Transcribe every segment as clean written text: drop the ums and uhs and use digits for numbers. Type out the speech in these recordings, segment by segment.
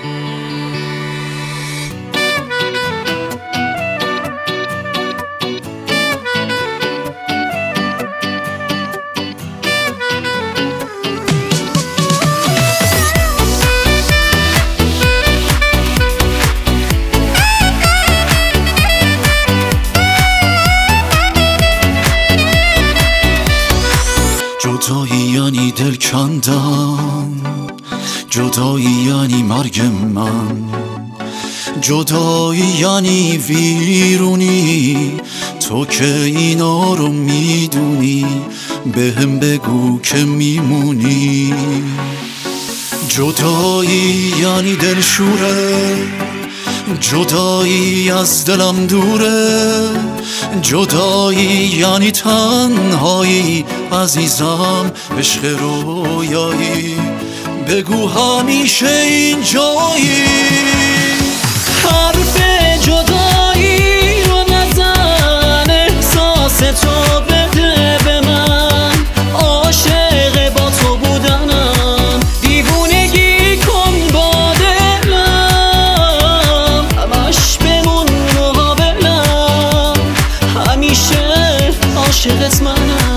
جدایی یعنی دل کندن، جدایی یعنی مرگ من، جدایی یعنی ویرونی. تو که اینا رو میدونی بهم بگو که میمونی. جدایی یعنی دلشوره، جدایی از دلم دوره، جدایی یعنی تنهایی عزیزم، عشق رویایی. بگو همیشه اینجایی. حرف جدایی رو نزن، احساس تو بده به من. عاشق با تو بودنم، دیوونگی کن با دلم. همش بمون مقابلم، همیشه عاشقت منم.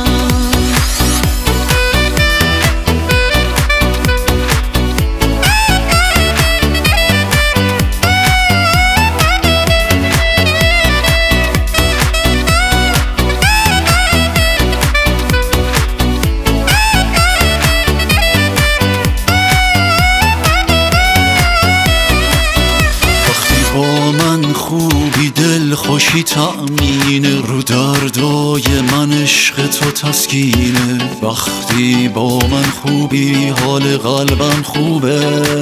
خوبی دل خوشی تأمینه، رو دردای من عشق تو تسکینه. وقتی با من خوبی حال قلبم خوبه،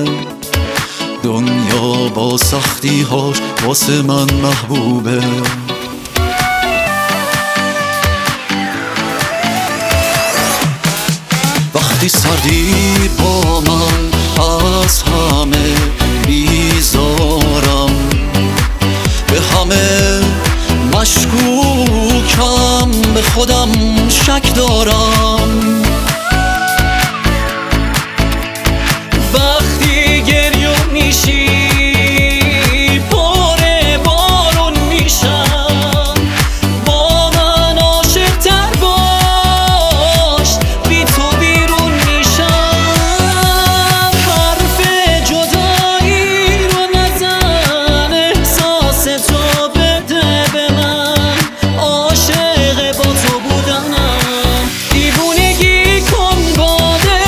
دنیا با سختی هاش واسه من محبوبه. وقتی سردی با من از همه بیزارم، به همه مشکوکم، به خودم شک دارم. وقتی گریه میشی پر بارون میشم، با من عاشق تر باش، بی تو بیرون میشم. حرف جدایی رو نزن، احساس تو بده به من. عاشق با تو بودنم، دیوونگی کن با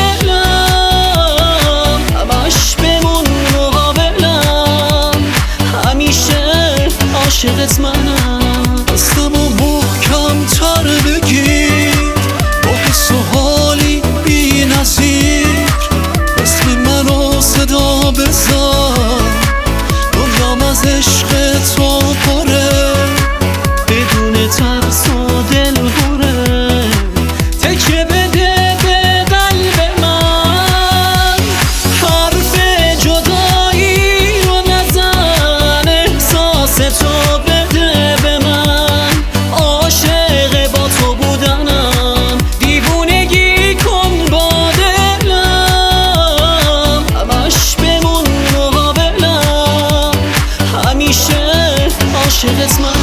دلم. همش بمون مقابلم، همیشه عاشقت منم. دستمو محکم تر بگیر، با حس و حالی بی نظیر. اسم منو صدا بزن، دنیام از عشق تو پره. بدون ترس و دلهوره، تکیه بده به قلب من. حرف جدایی رو نزن، احساس تو بده به من. عاشق با تو بودنم، دیوونگی کن با دلم. همش بمون مقابلم، همیشه عاشقت منم.